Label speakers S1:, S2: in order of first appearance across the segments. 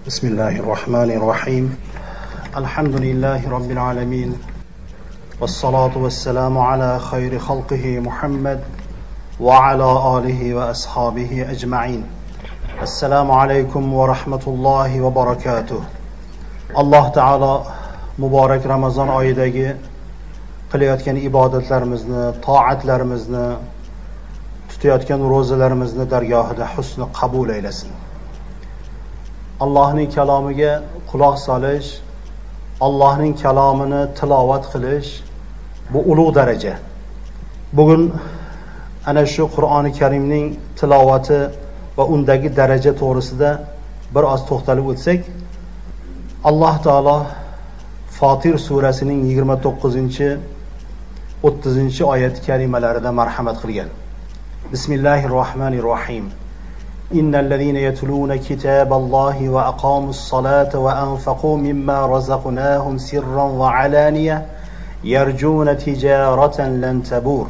S1: بسم الله الرحمن الرحيم الحمد لله رب العالمين والصلاة والسلام على خير خلقه محمد وعلى آله وأصحابه أجمعين. السلام عليكم ورحمة الله وبركاته. الله تعالى مبارك رمضان oyidagi qilayotgan ibodatlarimizni, toatlarimizni, tutayotgan ro'zalarimizni dargohida husni qabul aylasin. Allohning kalomiga quloq solish, Allohning kalomini tilovat qilish bu ulug' daraja. Bugun ana shu Qur'oni Karimning tilovati va undagi daraja to'g'risida bir oz to'xtalib o'tsak, Alloh taolo Fotir surasining 29-30 oyat karimalarida marhamat qilgan. Bismillahirrohmanirrohim. إن يتلون كتاب الله وأقاموا الصلاة وأنفقوا مما رزقناهم سرا وعلانية يرجون تجارة لن تبور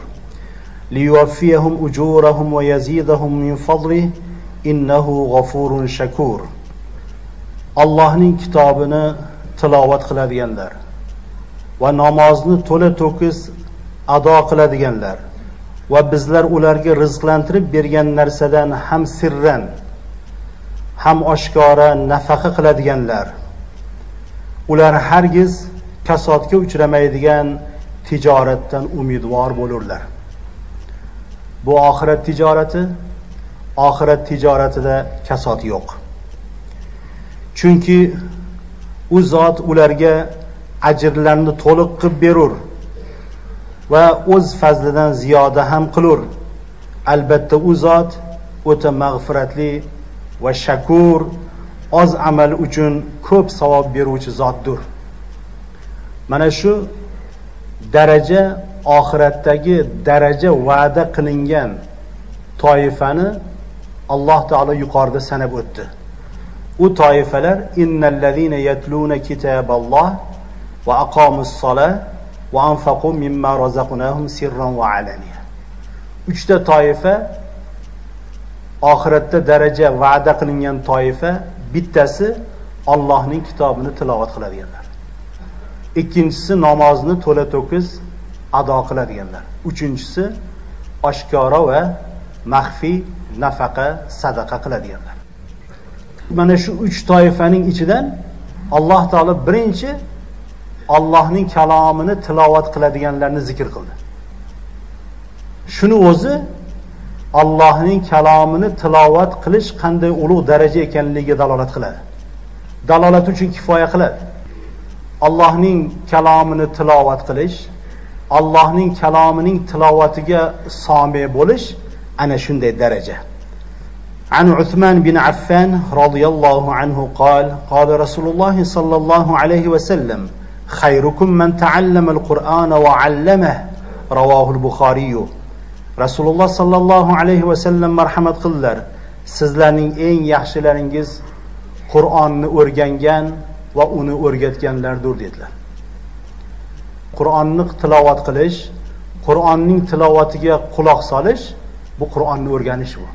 S1: ليوفيهم أجورهم ويزيدهم من فضله إنه غفور شكور. Allohning kitobini tilovat qiladiganlar va namozni to'la to'kis ado qiladiganlar va bizlar ularga rizqlantirib bergan narsadan ham sirran ham oshkora nafaqa qiladiganlar, ular hargiz kasodga uchramaydigan tijoratdan umidvor bo'lurlar. Bu oxirat tijorati, oxirat tijoratida kasod yo'q. Chunki u zot ularga ajrlarni to'liq qilib berur va o'z fazlidan ziyoda ham qilur. Albatta u zot o'ta mag'firatli va shakur, oz amal uchun ko'p savob beruvchi zotdir. Mana shu daraja, oxiratdagi daraja va'da qilingan toifani Alloh taolo yuqorida sanab o'tdi. U toifalar innallazina yatluna kitaballoh va aqomus-solah va anfaqu mimma razaqnahum sirran va alaniya. Uchta toifa oxiratda daraja va'da qilingan toifa. Bittasi Allohning kitobini tilovat qiladiganlar. Ikkinchisi namozni to'la to'kis ado qiladiganlar. Uchinchisi oshkora va maxfiy nafaqa, sadaqa qiladiganlar. Mana shu 3 toifaning ichidan Alloh taolo birinchi Allohning kalomini tilovat qiladiganlarni zikr qildi. Shuni o'zi Allohning kalomini tilovat qilish qanday ulug' daraja ekanligiga dalolat qiladi. Dalolat uchun kifoya qiladi. Allohning kalomini tilovat qilish, Allohning kalomining tilovatiga somi bo'lish ana shunday daraja. عن عثمان بن عفان رضي الله عنه قال رسول الله صلى الله عليه وسلم خيركم من تعلم القرآن وعلمه رواه البخاري. Rasululloh sallallohu alayhi va sallam marhamat qildilar. Sizlarning eng yaxshilaringiz Qur'onni o'rgangan va uni o'rgatganlardir dedilar. Qur'onni tilovat qilish, Qur'onning tilovatiga quloq solish, bu Qur'onni o'rganish bu.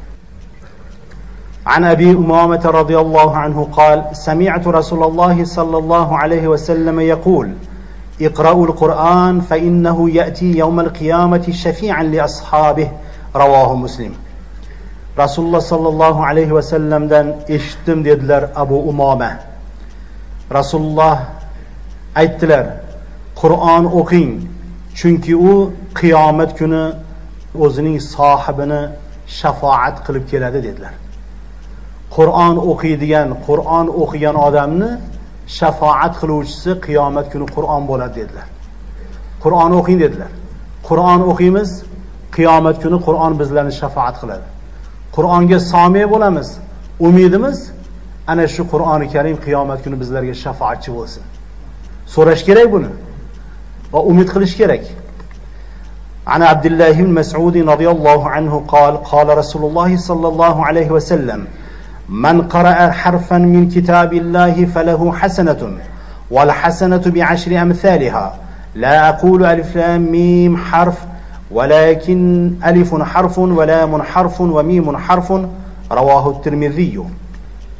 S1: عن أبي أمامة رضي الله عنه قال سمعت رسول الله صلى الله عليه وسلم يقول اقرأوا القرآن فإنه يأتي يوم القيامة شفيعا لأصحابه رواه مسلم. رسول الله صلى الله عليه وسلم دان eshitdim dedilar Abu Umama. Rasululloh aytdilar, Qur'on o'qing, chunki u qiyomat kuni o'zining sohibini shafaat qilib keladi dedilar. Qur'on o'qiydigan, Qur'on o'qigan odamni shafaat qiluvchisi qiyomat kuni Qur'on bo'ladi dedilar. Qur'on o'qing dedilar. Qur'on o'qiymiz, qiyomat kuni Qur'on bizlarni shafaat qiladi. Qur'onga somi bo'lamiz. Umidimiz ana shu Qur'oni Karim qiyomat kuni bizlarga shafaatchi bo'lsin. So'rash kerak buni va umid qilish kerak. عن عبد الله بن مسعود رضي الله عنه قال رسول الله صلى الله عليه وسلم من قرأ حرفا من كتاب الله فله حسنة والحسنة بعشر أمثالها لا أقول ألف لام ميم حرف ولكن ألف حرف ولام حرف وميم حرف رواه الترمذي.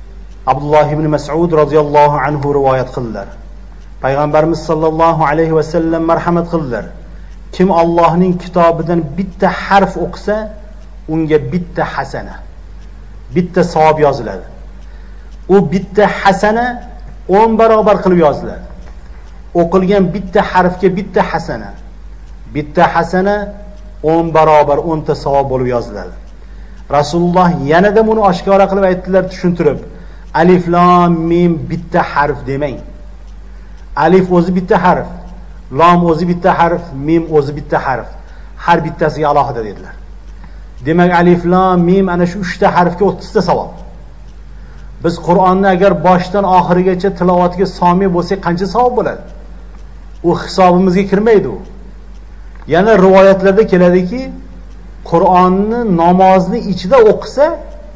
S1: Abdullah ibn Mas'ud radhiyallohu anhu rivoyat qildilar. Payg'ambarimiz sollallohu alayhi va sallam marhamat qildilar. Kim Allohning kitobidan bitta harf o'qisa, unga bitta hasana, bitta savob yoziladi. U bitta hasana 10 barobar qilib yoziladi. O'qilgan bitta harfga bitta hasana. Bitta hasana 10 barobar 10 ta savob bo'lib yoziladi. Rasululloh yanada buni oshkora qilib aytdilar, tushuntirib. Alif lam mim bitta harf demang. Alif o'zi bitta harf, lam o'zi bitta harf, mim o'zi bitta harf. Har bittasiga alohida dedilar. Demak, alif lam mim ana shu 3 ta harfga 30 ta savob. Biz Qur'onni agar boshdan oxirigacha tilovatiga somi bo'lsak, qancha savob bo'ladi? U hisobimizga kirmaydi u. Yana rivoyatlarda keladiki, Qur'onni namozni ichida o'qisa,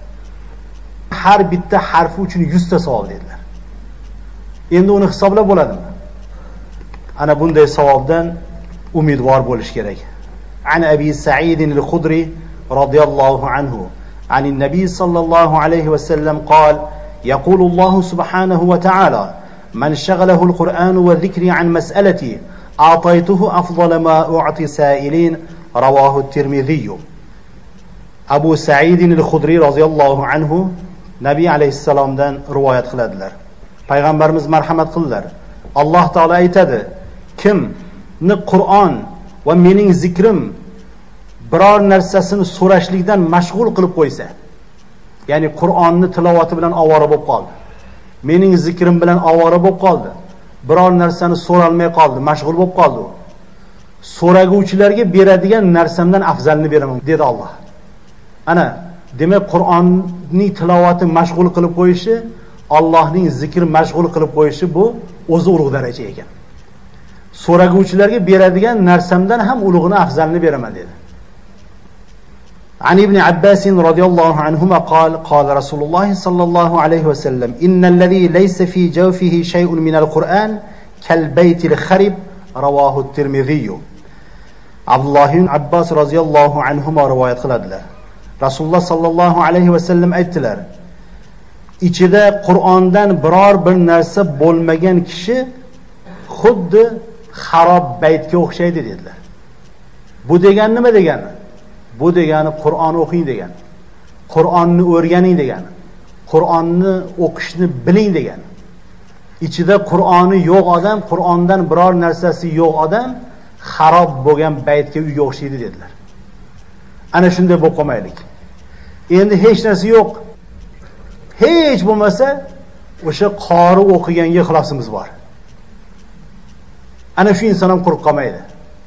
S1: har bitta harfi uchun 100 ta savob dedilar. Endi uni hisoblab bo'ladimi? Ana bunday savobdan umidvor bo'lish kerak. An Abi Sa'id al-Khudri radhiyallohu anhu, عن النبي صلى الله عليه وسلم قال: يقول الله سبحانه وتعالى: من شغله القرآن والذكر عن مسألتي أعطيته أفضل ما أعطي سائلين. رواه الترمذي. Abu Sa'id al-Khudri radhiyallohu anhu Nabiy alayhissalomdan rivoyat qiladilar. Payg'ambarimiz marhamat qildilar. Alloh taolo aytadi: kimni Qur'on va mening zikrim biror narsasini so'rashlikdan mashg'ul qilib qo'ysa, ya'ni Qur'onni tilovati bilan ovora bo'lib qoldi, mening zikrim bilan ovora bo'lib qoldi, biror narsani so'ralmay qoldi, mashg'ul bo'lib qoldi, so'raguvchilarga beradigan narsamdan afzalni beraman dedi Alloh. Ana, demak Qur'onning tilovati mashg'ul qilib qo'yishi, Allohning zikri mashg'ul qilib qo'yishi bu o'zi ulug' daraja ekan. So'raguvchilarga beradigan narsamdan ham ulug'ini, afzalni beraman dedi. عن ابن عباس رضي الله عنهما قال: قال رسول الله صلى الله عليه وسلم: إن الذي ليس في جوفه شيء من القرآن كالبيت الخرب. رواه الترمذي. Abdullah ibn Abbas radhiyallohu anhuma rivoyat qiladilar. Rasululloh sallallohu alayhi va sallam aytdilar: ichida Qur'ondan biror bir narsa bo'lmagan kishi xuddi xarob baytga o'xshaydi dedilar. Bu degani nima degani? Bu degani Qur'on o'qing degani. Qur'onni o'rganing degani. Qur'onni o'qishni biling degani. Ichida Qur'oni yo'q odam, Qur'ondan biror narsasi yo'q odam xarob bo'lgan baytga, uyga o'xshaydi dedilar. Ana shunday bo'lib qolmaylik. Endi hech narsa yo'q. Hech bo'lmasa o'sha qori o'qiganga ixlosimiz bor. Ana shu inson ham quruq qolmaydi.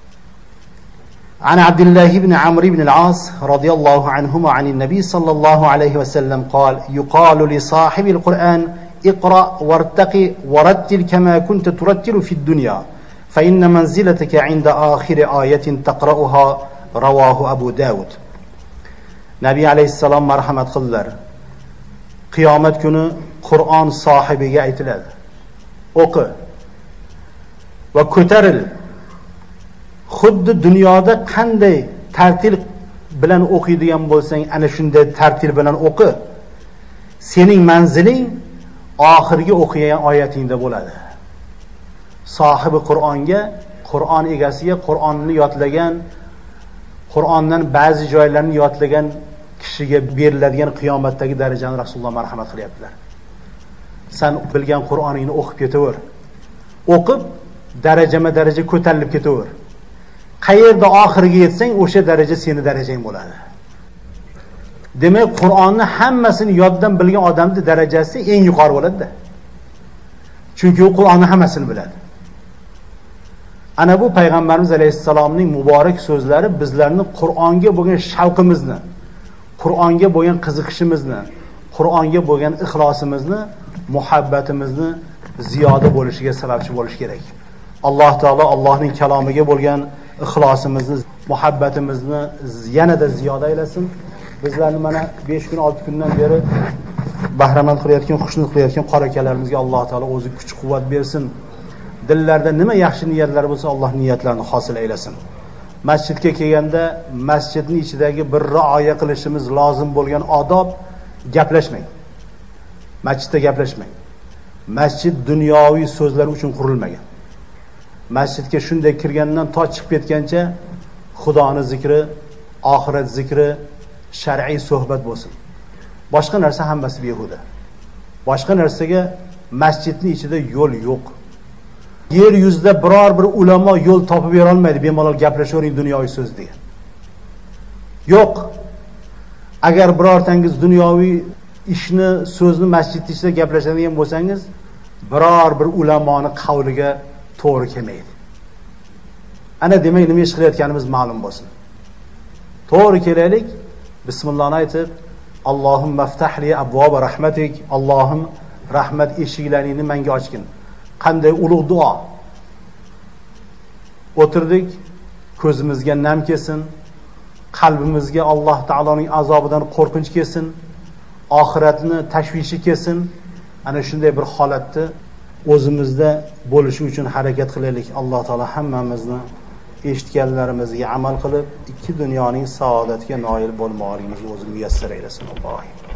S1: عن عبد الله بن عمرو بن العاص رضي الله عنهما عن النبي صلى الله عليه وسلم قال: يقال لصاحب القرآن: اقرأ وارتقي ورتل كما كنت ترتل في الدنيا، فإن منزلتك عند آخر آية تقرأها. رواه أبو داود. Nabiy alayhissalom marhamat qildilar. Qiyomat kuni Qur'on sohibiga aytiladi: o'qi va ko'taril. Xuddi dunyoda qanday tartil bilan o'qiydigan bo'lsang, ana shunday tartil bilan o'qi. Sening manziling oxirgi o'qigan oyatingda bo'ladi. Sohibi Qur'onga, Qur'on egasiga, Qur'onni yodlagan, Qur'ondan ba'zi joylarni yodlagan kishiga beriladigan qiyomatdagi darajani Rasululloh marhamat qilyaptilar. Sen bilgan Qur'oningni o'qib ketaver. O'qib darajama-daraja ko'tarilib ketaver. Qayerda oxiriga yetsang, o'sha daraja seni darajang bo'ladi. Demak, Qur'onni hammasini yoddan bilgan odamning darajasi eng yuqori bo'ladi-da. Chunki u Qur'onni hammasini biladi. Ana bu payg'ambarimiz alayhissalomning muborak so'zlari bizlarni Qur'onga bo'lgan shavqimizni, Qur'onga bo'lgan qiziqishimizni, Qur'onga bo'lgan ixlosimizni, muhabbatimizni ziyoda bo'lishiga sababchi bo'lish kerak. Alloh taolo Allohning kalomiga bo'lgan ixlosimizni, muhabbatimizni yanada ziyoda aylasin. Bizlarni mana 5 kun 6 kundan beri bahramand qilayotgan, xushnud qilayotgan qora akalarimizga Alloh taolo o'zi kuch-quvvat bersin. Dillarda nima yaxshi niyatlar bo'lsa, Alloh niyatlarini hosil aylasin. Masjidga kelganda masjidning ichidagi bir rioya qilishimiz lozim bo'lgan odob: gaplashmang. Masjidda gaplashmang. Masjid dunyoviy so'zlar uchun qurilmagan. Masjidga shunday kirgandan to chiqib ketgancha Xudoning zikri, oxirat zikri, shar'iy suhbat bo'lsin. Boshqa narsa hammasi behuda. Boshqa narsaga masjidning ichida yo'l yo'q. Yer yuzida biror bir ulamo yo'l topib bera olmaydi bemalol gaplashavering dunyoviy so'z degan. Yo'q. Agar birortangiz dunyoviy ishni, so'zni masjid ichida gaplashadigan bo'lsangiz, biror bir ulamoni qavliga to'g'ri kelmaydi. Ana demak nima ish qilayotganimiz ma'lum bo'lsin. To'g'ri kelaylik, bismillahni aytib, Allohumma ftahli abvoba rahmatik, Allohim rahmat eshiklaringni menga ochgin. Qanday ulug' duo. O'tirdik, ko'zimizga nam kelsin, qalbimizga Alloh taoloning azobidan qo'rqinch kelsin, oxiratni tashvishi kelsin. Ana shunday bir holatda o'zimizda bo'lishi uchun harakat qilaylik. Alloh taolo hammamizni eshitganlarimizga amal qilib, ikki dunyoning saodatiga noil bo'lmoqligimizni o'zi muyassar aylasin. Alloh